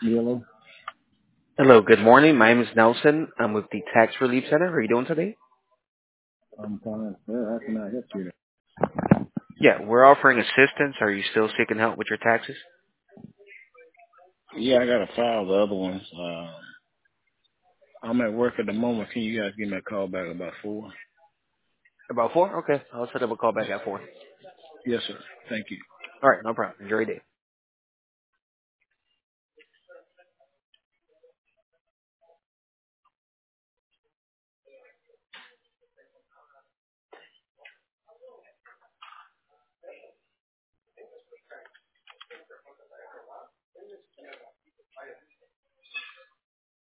Yellow. Hello, good morning. My name is Nelson. I'm with the Tax Relief Center. How are you doing today? I'm fine, sir. How can I help you? Yeah, we're offering assistance. Are you still seeking help with your taxes? Yeah, I got to file the other ones. I'm at work at the moment. Can you guys give me a call back about 4? About 4? Okay, I'll set up a call back at 4. Yes, sir. Thank you. All right, no problem. Enjoy your day.